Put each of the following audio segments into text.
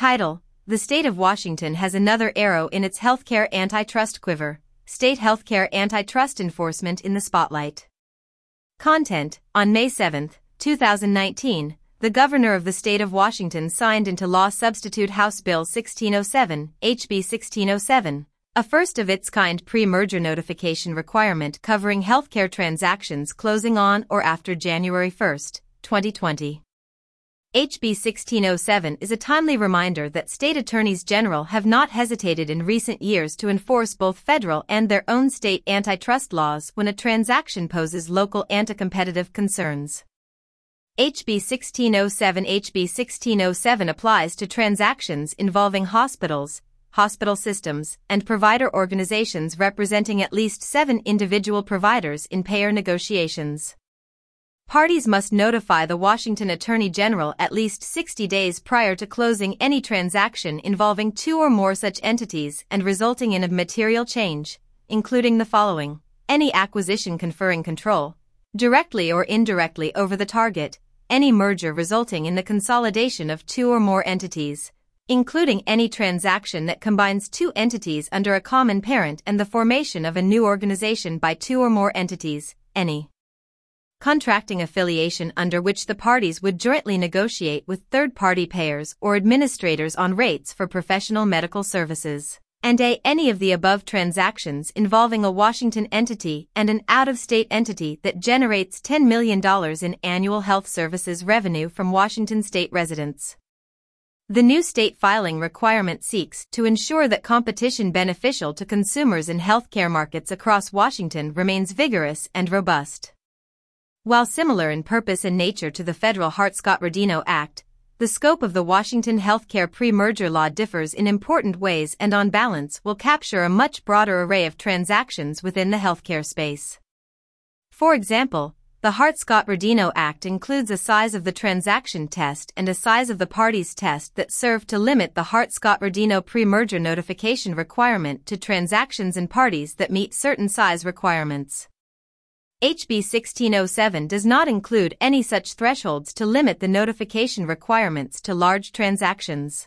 Title: The state of Washington has another arrow in its healthcare antitrust quiver. State healthcare antitrust enforcement in the spotlight. Content: On May 7, 2019, the Governor of the State of Washington signed into law Substitute House Bill 1607, HB 1607, a first-of-its-kind pre-merger notification requirement covering healthcare transactions closing on or after January 1, 2020. HB 1607 is a timely reminder that state attorneys general have not hesitated in recent years to enforce both federal and their own state antitrust laws when a transaction poses local anti-competitive concerns. HB 1607 applies to transactions involving hospitals, hospital systems, and provider organizations representing at least 7 individual providers in payer negotiations. Parties must notify the Washington Attorney General at least 60 days prior to closing any transaction involving 2 or more such entities and resulting in a material change, including the following: any acquisition conferring control, directly or indirectly, over the target, any merger resulting in the consolidation of 2 or more entities, including any transaction that combines 2 entities under a common parent and the formation of a new organization by 2 or more entities, any contracting affiliation under which the parties would jointly negotiate with third-party payers or administrators on rates for professional medical services, and any of the above transactions involving a Washington entity and an out-of-state entity that generates $10 million in annual health services revenue from Washington state residents. The new state filing requirement seeks to ensure that competition beneficial to consumers in healthcare markets across Washington remains vigorous and robust. While similar in purpose and nature to the federal Hart-Scott-Rodino Act, the scope of the Washington healthcare pre-merger law differs in important ways and on balance will capture a much broader array of transactions within the healthcare space. For example, the Hart-Scott-Rodino Act includes a size of the transaction test and a size of the parties test that serve to limit the Hart-Scott-Rodino pre-merger notification requirement to transactions and parties that meet certain size requirements. HB 1607 does not include any such thresholds to limit the notification requirements to large transactions.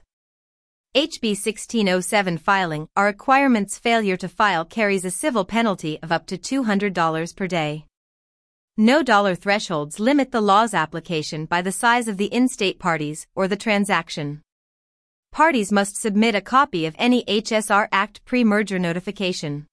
HB 1607 filing a requirement's failure to file carries a civil penalty of up to $200 per day. No dollar thresholds limit the law's application by the size of the in-state parties or the transaction. Parties must submit a copy of any HSR Act pre-merger notification.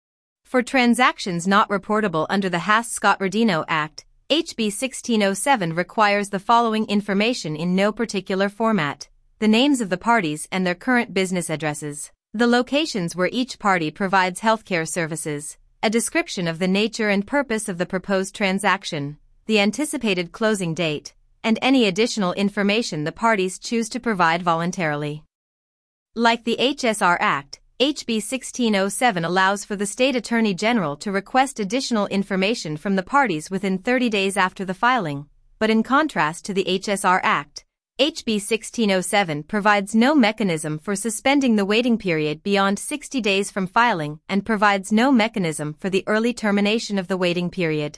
For transactions not reportable under the Hart-Scott-Rodino Act, HB 1607 requires the following information in no particular format: the names of the parties and their current business addresses, the locations where each party provides healthcare services, a description of the nature and purpose of the proposed transaction, the anticipated closing date, and any additional information the parties choose to provide voluntarily. Like the HSR Act, HB 1607 allows for the state attorney general to request additional information from the parties within 30 days after the filing, but in contrast to the HSR Act, HB 1607 provides no mechanism for suspending the waiting period beyond 60 days from filing and provides no mechanism for the early termination of the waiting period.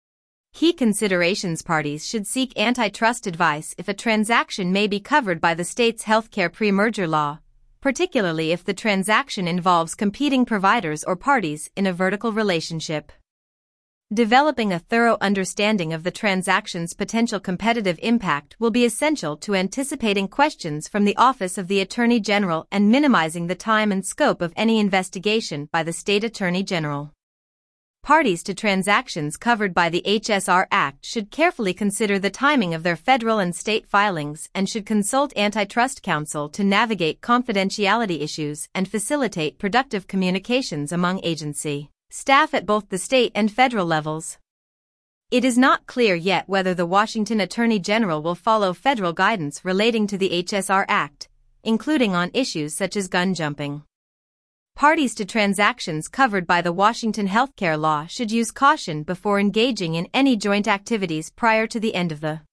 Key considerations: parties should seek antitrust advice if a transaction may be covered by the state's healthcare pre-merger law, particularly if the transaction involves competing providers or parties in a vertical relationship. Developing a thorough understanding of the transaction's potential competitive impact will be essential to anticipating questions from the Office of the Attorney General and minimizing the time and scope of any investigation by the state attorney general. Parties to transactions covered by the HSR Act should carefully consider the timing of their federal and state filings and should consult antitrust counsel to navigate confidentiality issues and facilitate productive communications among agency staff at both the state and federal levels. It is not clear yet whether the Washington Attorney General will follow federal guidance relating to the HSR Act, including on issues such as gun jumping. Parties to transactions covered by the Washington healthcare law should use caution before engaging in any joint activities prior to the end of the